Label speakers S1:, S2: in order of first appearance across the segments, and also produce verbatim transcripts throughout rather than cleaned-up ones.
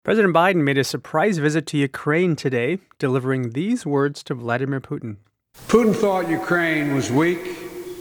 S1: President Biden made a surprise visit to Ukraine today, delivering these words to Vladimir Putin.
S2: Putin thought Ukraine was weak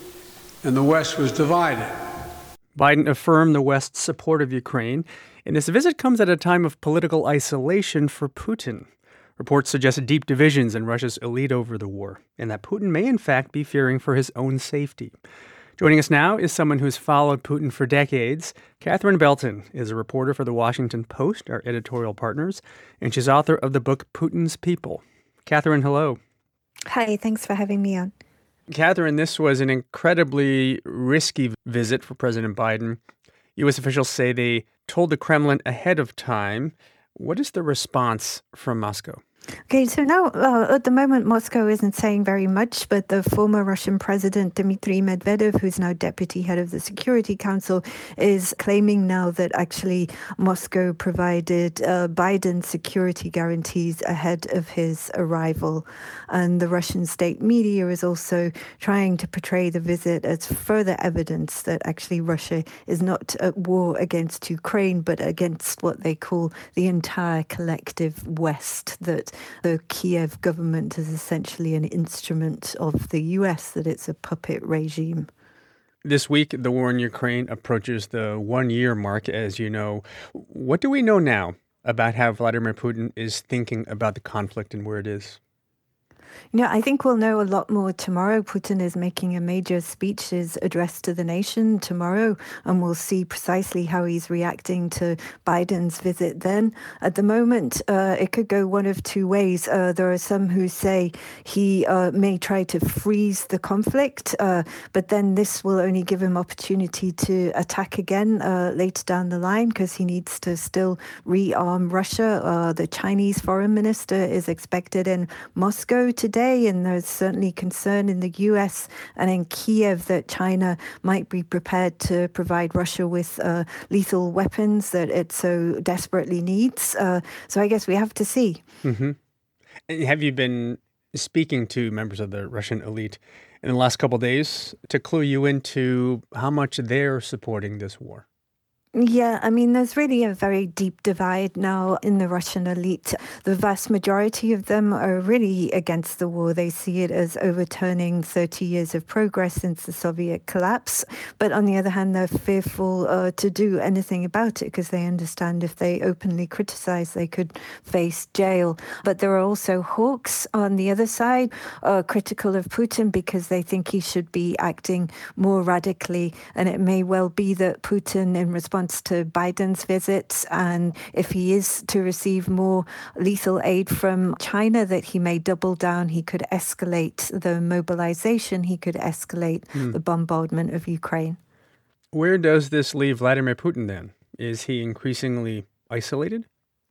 S2: and the West was divided.
S1: Biden affirmed the West's support of Ukraine, and this visit comes at a time of political isolation for Putin. Reports suggest deep divisions in Russia's elite over the war, and that Putin may in fact be fearing for his own safety. Joining us now is someone who's followed Putin for decades. Catherine Belton is a reporter for The Washington Post, our editorial partners, and she's author of the book Putin's People. Catherine, hello.
S3: Hi, thanks for having me on.
S1: Catherine, this was an incredibly risky visit for President Biden. U S officials say they told the Kremlin ahead of time. What is the response from Moscow?
S3: Okay, so now uh, at the moment, Moscow isn't saying very much, but the former Russian president, Dmitry Medvedev, who's now deputy head of the Security Council, is claiming now that actually Moscow provided uh, Biden security guarantees ahead of his arrival. And the Russian state media is also trying to portray the visit as further evidence that actually Russia is not at war against Ukraine, but against what they call the entire collective West, that the Kiev government is essentially an instrument of the U S, that it's a puppet regime.
S1: This week, the war in Ukraine approaches the one-year mark, as you know. What do we know now about how Vladimir Putin is thinking about the conflict and where it is?
S3: You know, I think we'll know a lot more tomorrow. Putin is making a major speech, his address to the nation tomorrow, and we'll see precisely how he's reacting to Biden's visit then. At the moment, uh, it could go one of two ways. Uh, there are some who say he uh, may try to freeze the conflict, uh, but then this will only give him opportunity to attack again uh, later down the line, because he needs to still rearm Russia. Uh, the Chinese foreign minister is expected in Moscow today, and there's certainly concern in the U S and in Kiev that China might be prepared to provide Russia with uh, lethal weapons that it so desperately needs. Uh, so I guess we have to see.
S1: Mm-hmm. Have you been speaking to members of the Russian elite in the last couple of days to clue you into how much they're supporting this war?
S3: Yeah, I mean, there's really a very deep divide now in the Russian elite. The vast majority of them are really against the war. They see it as overturning thirty years of progress since the Soviet collapse. But on the other hand, they're fearful uh, to do anything about it, because they understand if they openly criticize, they could face jail. But there are also hawks on the other side, uh, critical of Putin because they think he should be acting more radically. And it may well be that Putin, in response to Biden's visits, and if he is to receive more lethal aid from China, that he may double down. He could escalate the mobilization. He could escalate mm. the bombardment of Ukraine.
S1: Where does this leave Vladimir Putin then? Is he increasingly isolated?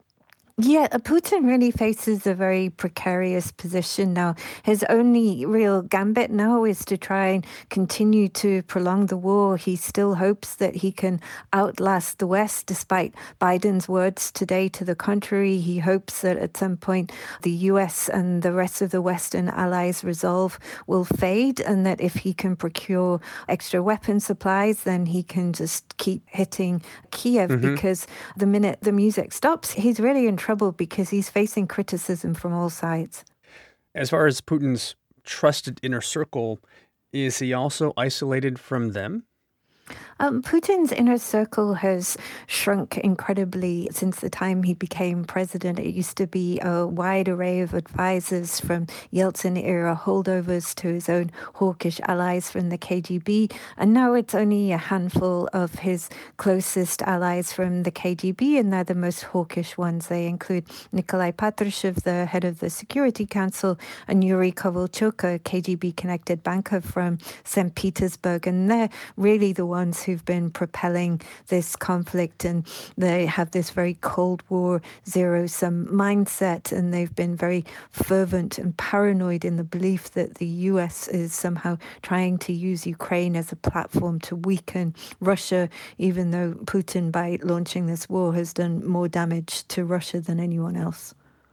S3: Yeah, Putin really faces a very precarious position now. His only real gambit now is to try and continue to prolong the war. He still hopes that he can outlast the West, despite Biden's words today to the contrary. He hopes that at some point the U S and the rest of the Western allies' resolve will fade, and that if he can procure extra weapon supplies, then he can just keep hitting Kiev, mm-hmm. because the minute the music stops, he's really in trouble. Trouble because he's facing criticism from all sides.
S1: As far as Putin's trusted inner circle, is he also isolated from them?
S3: Um, Putin's inner circle has shrunk incredibly since the time he became president. It used to be a wide array of advisors, from Yeltsin-era holdovers to his own hawkish allies from the K G B. And now it's only a handful of his closest allies from the K G B, and they're the most hawkish ones. They include Nikolai Patrushev, the head of the Security Council, and Yuri Kovalchuk, a K G B-connected banker from Saint Petersburg. And they're really the ones who've been propelling this conflict, and they have this very Cold War zero-sum mindset, and they've been very fervent and paranoid in the belief that the U S is somehow trying to use Ukraine as a platform to weaken Russia, even though Putin, by launching this war, has done more damage to Russia than anyone else.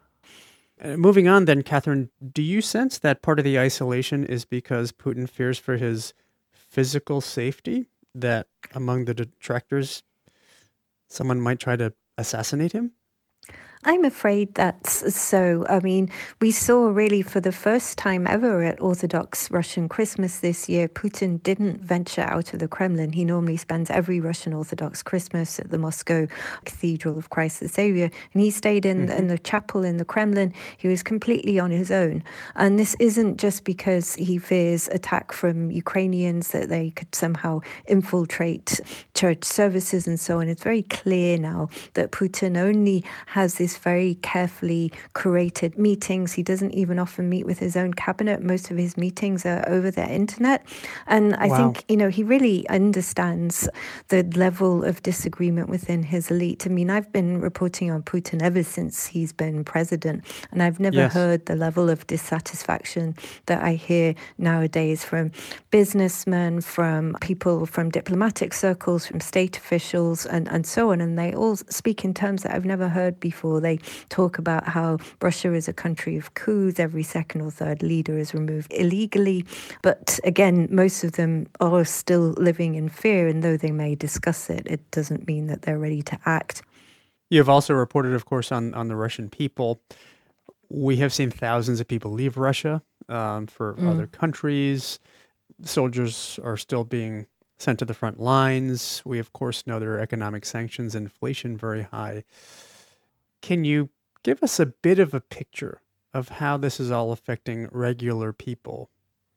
S1: Uh, moving on then, Catherine, do you sense that part of the isolation is because Putin fears for his physical safety, that among the detractors, someone might try to assassinate him?
S3: I'm afraid that's so. I mean, we saw really for the first time ever at Orthodox Russian Christmas this year, Putin didn't venture out of the Kremlin. He normally spends every Russian Orthodox Christmas at the Moscow Cathedral of Christ the Savior, and he stayed in, mm-hmm. in the chapel in the Kremlin. He was completely on his own. And this isn't just because he fears attack from Ukrainians, that they could somehow infiltrate church services and so on. It's very clear now that Putin only has this very carefully curated meetings. He doesn't even often meet with his own cabinet. Most of his meetings are over the internet. And I wow. think, you know, he really understands the level of disagreement within his elite. I mean, I've been reporting on Putin ever since he's been president, and I've never yes. heard the level of dissatisfaction that I hear nowadays from businessmen, from people from diplomatic circles, from state officials, and, and so on. And they all speak in terms that I've never heard before. They talk about how Russia is a country of coups. Every second or third leader is removed illegally. But again, most of them are still living in fear. And though they may discuss it, it doesn't mean that they're ready to act.
S1: You have also reported, of course, on, on the Russian people. We have seen thousands of people leave Russia um, for mm. other countries. Soldiers are still being sent to the front lines. We, of course, know there are economic sanctions, inflation very high. Can you give us a bit of a picture of how this is all affecting regular people?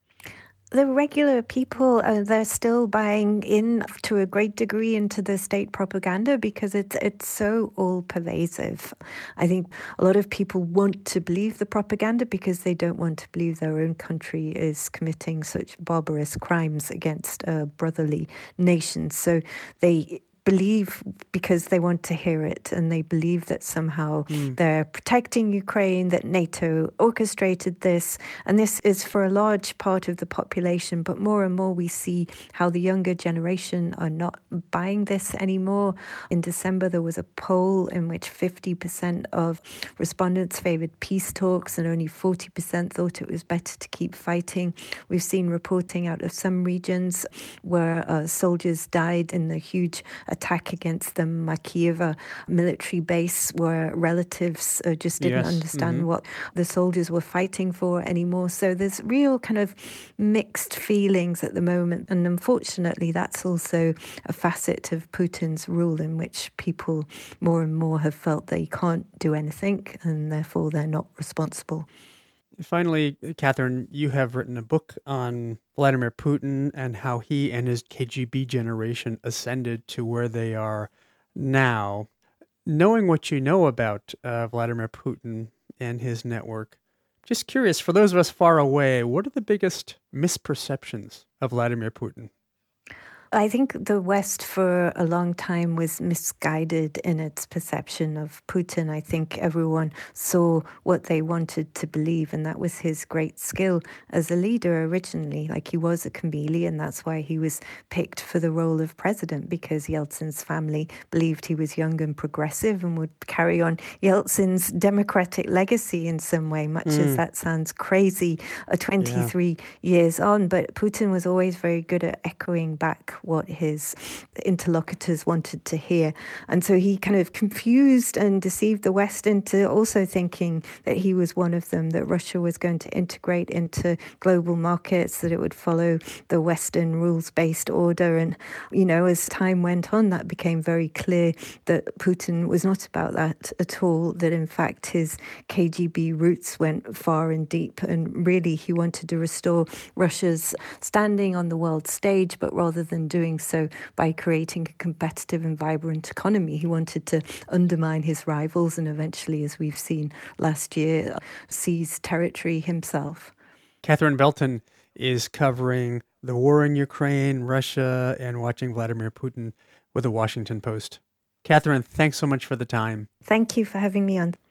S3: The regular people, uh, they're still buying in to a great degree into the state propaganda because it's it's so all-pervasive. I think a lot of people want to believe the propaganda because they don't want to believe their own country is committing such barbarous crimes against a brotherly nation. So they believe because they want to hear it, and they believe that somehow mm. they're protecting Ukraine, that NATO orchestrated this, and this is for a large part of the population. But more and more we see how the younger generation are not buying this anymore. In December there was a poll in which fifty percent of respondents favoured peace talks and only forty percent thought it was better to keep fighting. We've seen reporting out of some regions where uh, soldiers died in the huge attack against the Makieva military base, where relatives uh, just didn't yes. understand mm-hmm. what the soldiers were fighting for anymore. So there's real kind of mixed feelings at the moment. And unfortunately, that's also a facet of Putin's rule in which people more and more have felt they can't do anything and therefore they're not responsible.
S1: Finally, Catherine, you have written a book on Vladimir Putin and how he and his K G B generation ascended to where they are now. Knowing what you know about uh, Vladimir Putin and his network, just curious, for those of us far away, what are the biggest misperceptions of Vladimir Putin?
S3: I think the West for a long time was misguided in its perception of Putin. I think everyone saw what they wanted to believe, and that was his great skill as a leader originally. Like, he was a chameleon. That's why he was picked for the role of president, because Yeltsin's family believed he was young and progressive and would carry on Yeltsin's democratic legacy in some way, much mm. as that sounds crazy uh, twenty-three yeah. years on. But Putin was always very good at echoing back what his interlocutors wanted to hear. And so he kind of confused and deceived the West into also thinking that he was one of them, that Russia was going to integrate into global markets, that it would follow the Western rules-based order. And, you know, as time went on, that became very clear that Putin was not about that at all, that in fact his K G B roots went far and deep, and really he wanted to restore Russia's standing on the world stage, but rather than doing so by creating a competitive and vibrant economy, he wanted to undermine his rivals and eventually, as we've seen last year, seize territory himself.
S1: Catherine Belton is covering the war in Ukraine, Russia, and watching Vladimir Putin with the Washington Post. Catherine, thanks so much for the time.
S3: Thank you for having me on.